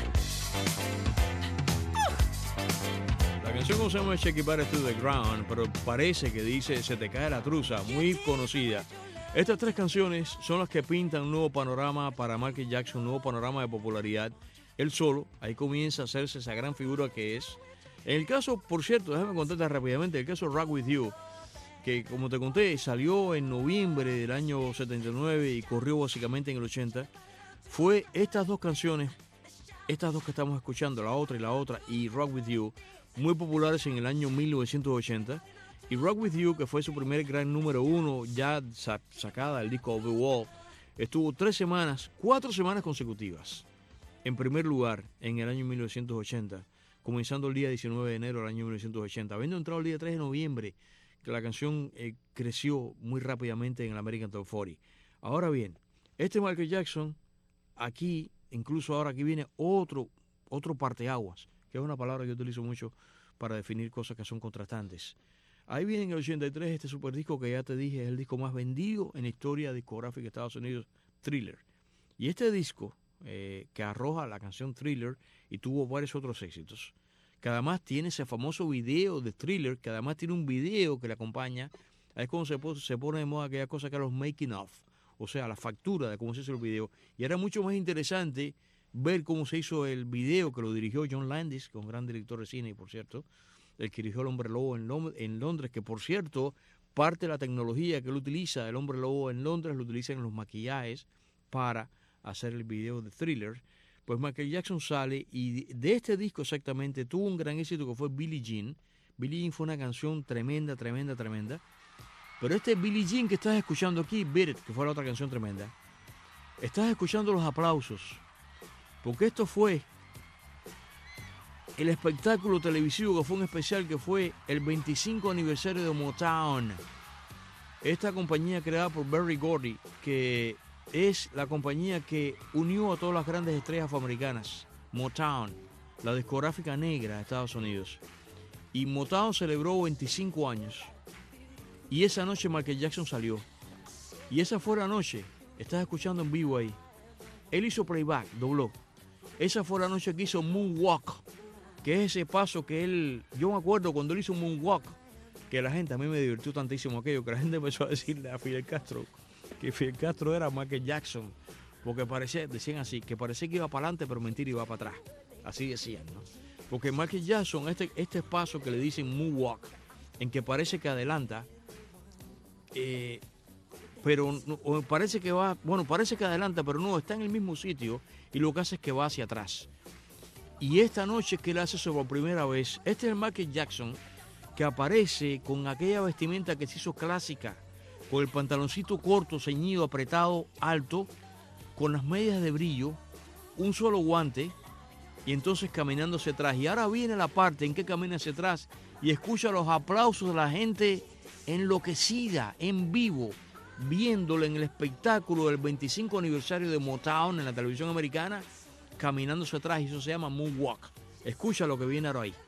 La canción como se llama Shake Your Body to the Ground, pero parece que dice Se te cae la truza, muy conocida. Estas tres canciones son las que pintan un nuevo panorama para Michael Jackson, un nuevo panorama de popularidad. Él solo, ahí comienza a hacerse esa gran figura que es. En el caso, por cierto, déjame contarte rápidamente, el caso Rock With You, que como te conté, salió en noviembre del año setenta y nueve y corrió básicamente en el ochenta, fue estas dos canciones, estas dos que estamos escuchando, la otra y la otra, y Rock With You, muy populares en el año mil novecientos ochenta. Y Rock With You, que fue su primer gran número uno, ya sacada del disco The Wall, estuvo tres semanas, cuatro semanas consecutivas en primer lugar en el año mil novecientos ochenta, comenzando el día diecinueve de enero del año mil novecientos ochenta. Habiendo entrado el día tres de noviembre, que la canción eh, creció muy rápidamente en el American Top cuarenta. Ahora bien, este Michael Jackson, aquí, incluso ahora aquí viene otro, otro parteaguas, que es una palabra que yo utilizo mucho para definir cosas que son contrastantes. Ahí viene en el ochenta y tres este superdisco que ya te dije es el disco más vendido en la historia discográfica de Estados Unidos, Thriller. Y este disco, eh, que arroja la canción Thriller y tuvo varios otros éxitos, que además tiene ese famoso video de Thriller, que además tiene un video que le acompaña, es cuando se, se pone de moda aquella cosa que era los making of, o sea, la factura de cómo se hizo el video. Y era mucho más interesante ver cómo se hizo el video, que lo dirigió John Landis, que es un gran director de cine, por cierto, el que dirigió El Hombre Lobo en, Lom en Londres, que por cierto, parte de la tecnología que él utiliza, El Hombre Lobo en Londres, lo utiliza en los maquillajes para hacer el video de Thriller. Pues Michael Jackson sale y de este disco exactamente tuvo un gran éxito que fue Billie Jean. Billie Jean fue una canción tremenda, tremenda, tremenda. Pero este Billie Jean que estás escuchando aquí, Beat It, que fue la otra canción tremenda, estás escuchando los aplausos, porque esto fue el espectáculo televisivo, que fue un especial que fue el veinticinco aniversario de Motown. Esta compañía creada por Berry Gordy, que es la compañía que unió a todas las grandes estrellas afroamericanas. Motown, la discográfica negra de Estados Unidos. Y Motown celebró veinticinco años. Y esa noche Michael Jackson salió. Y esa fue la noche, estás escuchando en vivo ahí. Él hizo playback, dobló. Esa fue la noche que hizo Moonwalk, que es ese paso que él... Yo me acuerdo cuando él hizo Moonwalk, que la gente, a mí me divirtió tantísimo aquello, que la gente empezó a decirle a Fidel Castro que Fidel Castro era Michael Jackson, porque parecía, decían así, que parecía que iba para adelante, pero mentira, iba para atrás. Así decían, ¿no? Porque Michael Jackson, este, este paso que le dicen Moonwalk, en que parece que adelanta, eh, pero no, parece que va, bueno, parece que adelanta, pero no, está en el mismo sitio y lo que hace es que va hacia atrás. Y esta noche que él hace eso por primera vez, este es el Michael Jackson que aparece con aquella vestimenta que se hizo clásica, con el pantaloncito corto, ceñido, apretado, alto, con las medias de brillo, un solo guante, y entonces caminando hacia atrás. Y ahora viene la parte en que camina hacia atrás y escucha los aplausos de la gente enloquecida, en vivo, viéndolo en el espectáculo del veinticinco aniversario de Motown en la televisión americana, caminando hacia atrás, y eso se llama Moonwalk. Escucha lo que viene ahora ahí.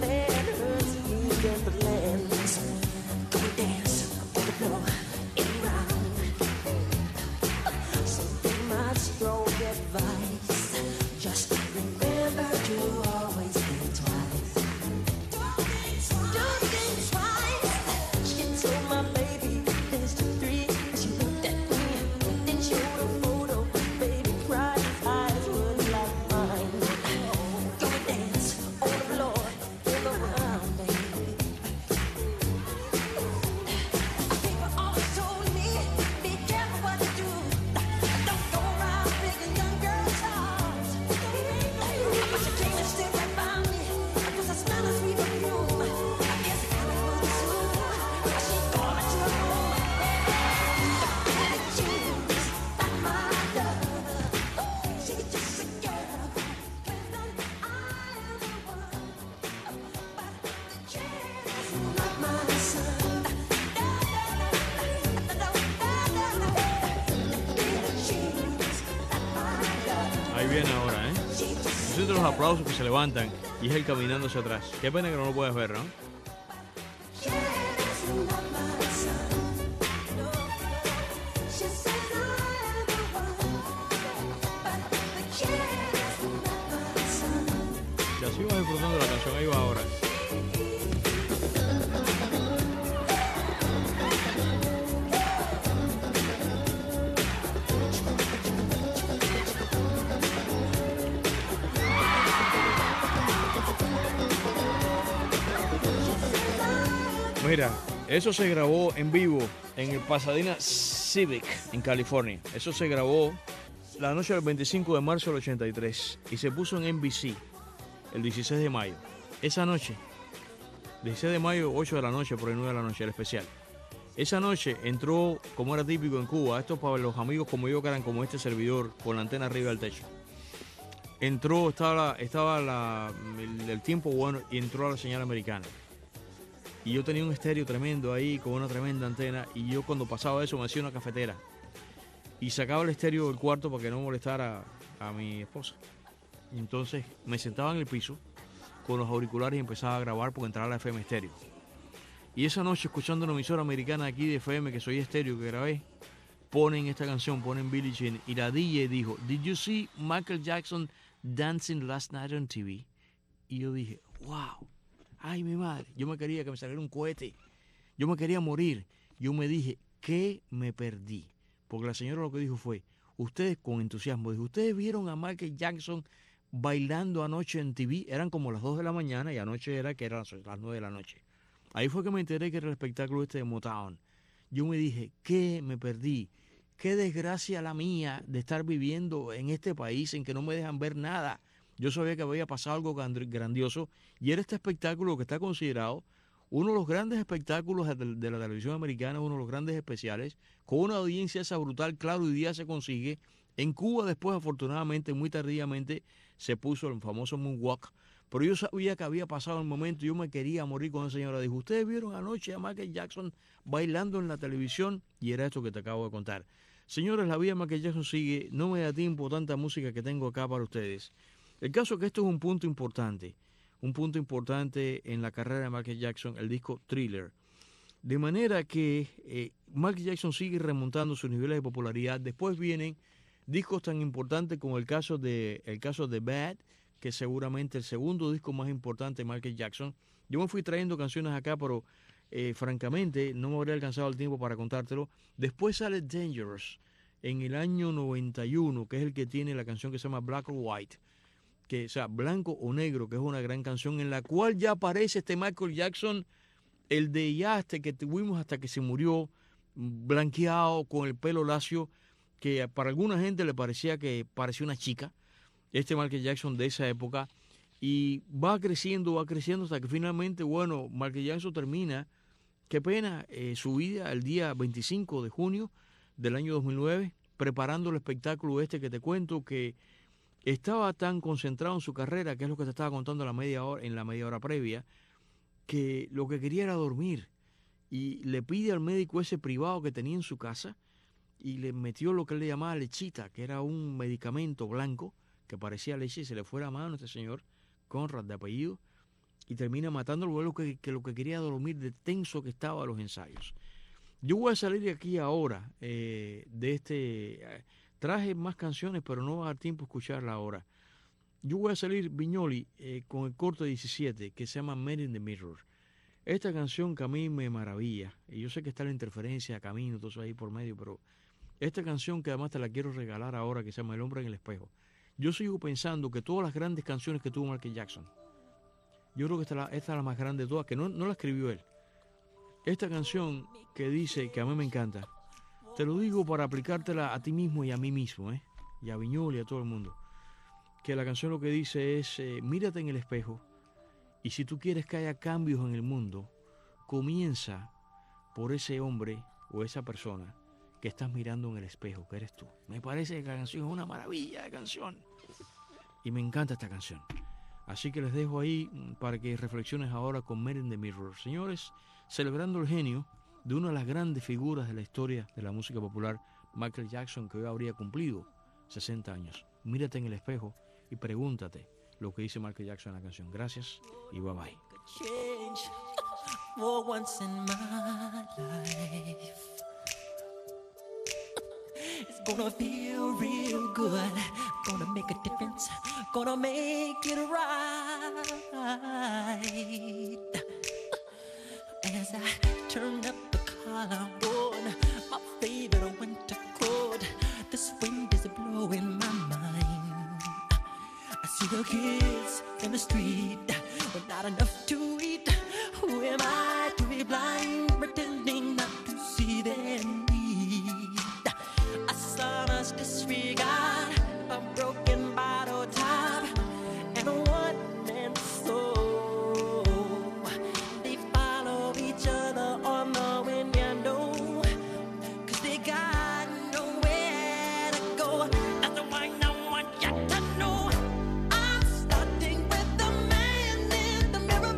Dance on the floor, in Ahí viene ahora, ¿eh? Yo siento los aplausos que se levantan y es él caminando hacia atrás. Qué pena que no lo puedes ver, ¿no? Y así vas disfrutando la canción, ahí va ahora. Mira, eso se grabó en vivo en el Pasadena Civic en California. Eso se grabó la noche del veinticinco de marzo del ochenta y tres y se puso en N B C el dieciséis de mayo. Esa noche, dieciséis de mayo, ocho de la noche, por el nueve de la noche, el especial. Esa noche entró, como era típico en Cuba, esto para los amigos como yo que eran como este servidor, con la antena arriba del techo. Entró, estaba, la, estaba la, el, el tiempo bueno y entró la señal americana. Y yo tenía un estéreo tremendo ahí, con una tremenda antena, y yo cuando pasaba eso me hacía una cafetera. Y sacaba el estéreo del cuarto para que no molestara a mi esposa. Y entonces me sentaba en el piso con los auriculares y empezaba a grabar porque entraba la F M estéreo. Y esa noche, escuchando una emisora americana aquí de F M, que soy estéreo, que grabé, ponen esta canción, ponen Billie Jean, y la D J dijo, "Did you see Michael Jackson dancing last night on T V?" Y yo dije, wow. Ay, mi madre, yo me quería que me saliera un cohete. Yo me quería morir. Yo me dije, ¿qué me perdí? Porque la señora lo que dijo fue, ustedes con entusiasmo, dijo, ustedes vieron a Michael Jackson bailando anoche en T V. Eran como las dos de la mañana y anoche era que eran las nueve de la noche. Ahí fue que me enteré que era el espectáculo este de Motown. Yo me dije, ¿qué me perdí? Qué desgracia la mía de estar viviendo en este país en que no me dejan ver nada. Yo sabía que había pasado algo grandioso y era este espectáculo que está considerado uno de los grandes espectáculos de la televisión americana, uno de los grandes especiales, con una audiencia esa brutal, claro, hoy día se consigue. En Cuba después, afortunadamente, muy tardíamente, se puso el famoso Moonwalk, pero yo sabía que había pasado el momento y yo me quería morir con esa señora. Dijo, ustedes vieron anoche a Michael Jackson bailando en la televisión y era esto que te acabo de contar. Señores, la vida de Michael Jackson sigue, no me da tiempo tanta música que tengo acá para ustedes. El caso es que esto es un punto importante, un punto importante en la carrera de Michael Jackson, el disco Thriller. De manera que eh, Michael Jackson sigue remontando sus niveles de popularidad. Después vienen discos tan importantes como el caso de, el caso de Bad, que es seguramente el segundo disco más importante de Michael Jackson. Yo me fui trayendo canciones acá, pero eh, francamente no me habría alcanzado el tiempo para contártelo. Después sale Dangerous en el año noventa y uno, que es el que tiene la canción que se llama Black or White, que, o sea, Blanco o Negro, que es una gran canción en la cual ya aparece este Michael Jackson, el de ya este que tuvimos hasta que se murió, blanqueado, con el pelo lacio, que para alguna gente le parecía que parecía una chica, este Michael Jackson de esa época, y va creciendo, va creciendo hasta que finalmente, bueno, Michael Jackson termina, qué pena, eh, su vida el día veinticinco de junio del año dos mil nueve, preparando el espectáculo este que te cuento, que estaba tan concentrado en su carrera, que es lo que te estaba contando la media hora, en la media hora previa, que lo que quería era dormir. Y le pide al médico ese privado que tenía en su casa y le metió lo que él le llamaba lechita, que era un medicamento blanco que parecía leche, y se le fue la mano a este señor, Conrad de apellido, y termina matándolo, lo que, que lo que quería dormir de tenso que estaba a los ensayos. Yo voy a salir de aquí ahora eh, de este... Eh, Traje más canciones, pero no va a dar tiempo a escucharla ahora. Yo voy a salir, Viñoli, eh, con el corto diecisiete, que se llama Man in the Mirror. Esta canción que a mí me maravilla, y yo sé que está la interferencia, camino, todo eso ahí por medio, pero esta canción que además te la quiero regalar ahora, que se llama El hombre en el espejo. Yo sigo pensando que todas las grandes canciones que tuvo Michael Jackson, yo creo que esta, esta es la más grande de todas, que no, no la escribió él. Esta canción que dice, que a mí me encanta, te lo digo para aplicártela a ti mismo y a mí mismo, ¿eh? Y a Viñol y a todo el mundo. Que la canción lo que dice es, eh, mírate en el espejo y si tú quieres que haya cambios en el mundo, comienza por ese hombre o esa persona que estás mirando en el espejo, que eres tú. Me parece que la canción es una maravilla de canción. Y me encanta esta canción. Así que les dejo ahí para que reflexiones ahora con Man in the Mirror. Señores, celebrando el genio de una de las grandes figuras de la historia de la música popular, Michael Jackson, que hoy habría cumplido sesenta años. Mírate en el espejo y pregúntate lo que dice Michael Jackson en la canción. Gracias y bye bye. Change for once in my life. It's gonna feel real good. Gonna make a difference. Gonna make it right. As I turn up the collar on my favorite winter coat, this wind is blowing my mind. I see the kids in the street with not enough to eat. Who am I to be blind, pretending not to see their need? A son's disregard, a broken bottle top, and a one-man soul. They follow each other on the window, 'cause they got nowhere to go. That's the one I want you to know. I'm starting with the man in the mirror.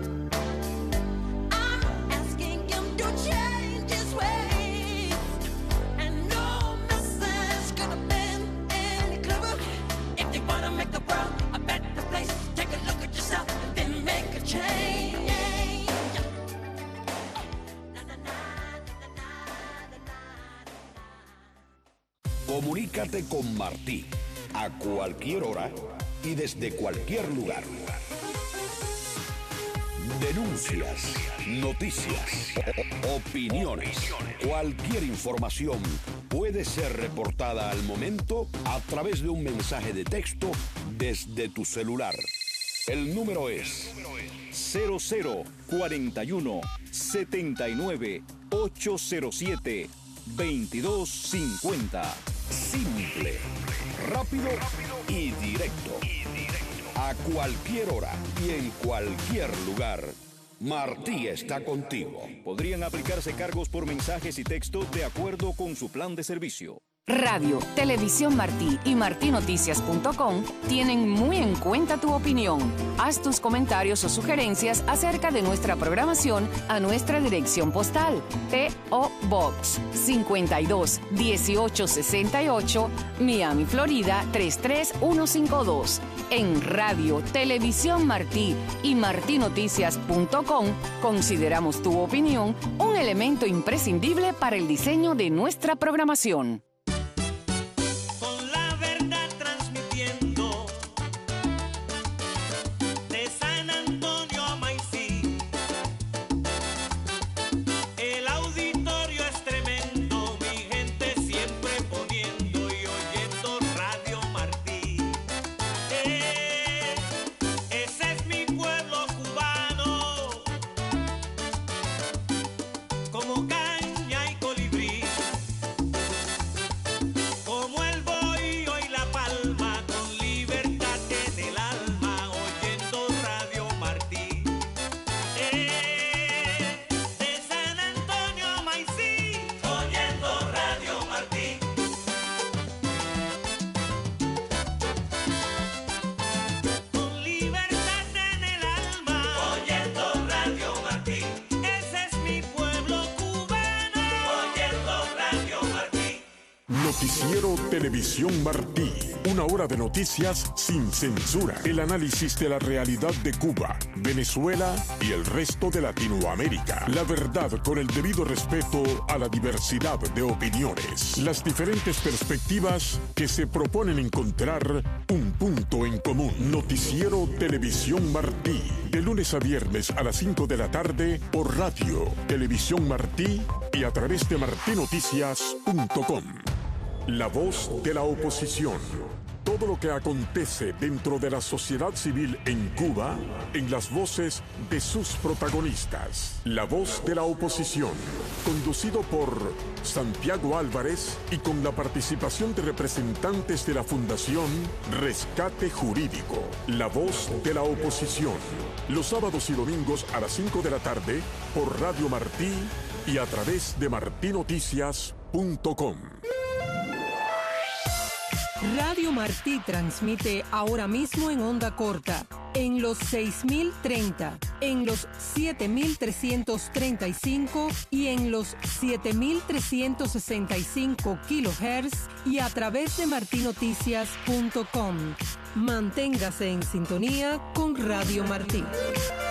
I'm asking him to change his ways, and no message gonna bend any clever. If they wanna make the world a better place, take a look at yourself and then make a change. Comunícate con Martí a cualquier hora y desde cualquier lugar. Denuncias, noticias, o- opiniones. Cualquier información puede ser reportada al momento a través de un mensaje de texto desde tu celular. El número es cero cero cuarenta y uno setenta y nueve ochocientos siete veintidós cincuenta. simple, rápido y directo. A cualquier hora y en cualquier lugar, Martí está contigo. Podrían aplicarse cargos por mensajes y texto de acuerdo con su plan de servicio. Radio, Televisión Martí y martí noticias punto com tienen muy en cuenta tu opinión. Haz tus comentarios o sugerencias acerca de nuestra programación a nuestra dirección postal: P O Box cincuenta y dos dieciocho sesenta y ocho, Miami, Florida tres tres uno cinco dos. En Radio, Televisión Martí y martí noticias punto com consideramos tu opinión un elemento imprescindible para el diseño de nuestra programación. Con la verdad transmitiendo de San Antonio a Maicí. El auditorio es tremendo, mi gente siempre poniendo y oyendo Radio Martí. Eh, ese es mi pueblo cubano, como caña y colibrí. Como el bohío y la palma, con libertad en el alma, oyendo Radio Martí. Eh, de San Antonio a Maicí, oyendo Radio Martí. Con libertad en el alma, oyendo Radio Martí. Ese es mi pueblo cubano, oyendo Radio Martí. Noticiero Televisión Martí. Una hora de noticias sin censura. El análisis de la realidad de Cuba, Venezuela y el resto de Latinoamérica. La verdad con el debido respeto a la diversidad de opiniones. Las diferentes perspectivas que se proponen encontrar un punto en común. Noticiero Televisión Martí. De lunes a viernes a las cinco de la tarde por Radio, Televisión Martí y a través de martí noticias punto com. La voz de la oposición. Todo lo que acontece dentro de la sociedad civil en Cuba, en las voces de sus protagonistas. La voz de la oposición, conducido por Santiago Álvarez y con la participación de representantes de la Fundación Rescate Jurídico. La voz de la oposición, los sábados y domingos a las cinco de la tarde por Radio Martí y a través de martí noticias punto com. Radio Martí transmite ahora mismo en onda corta, en los seis mil treinta, en los siete mil trescientos treinta y cinco y en los siete mil trescientos sesenta y cinco kilohertz y a través de marti noticias punto com. Manténgase en sintonía con Radio Martí.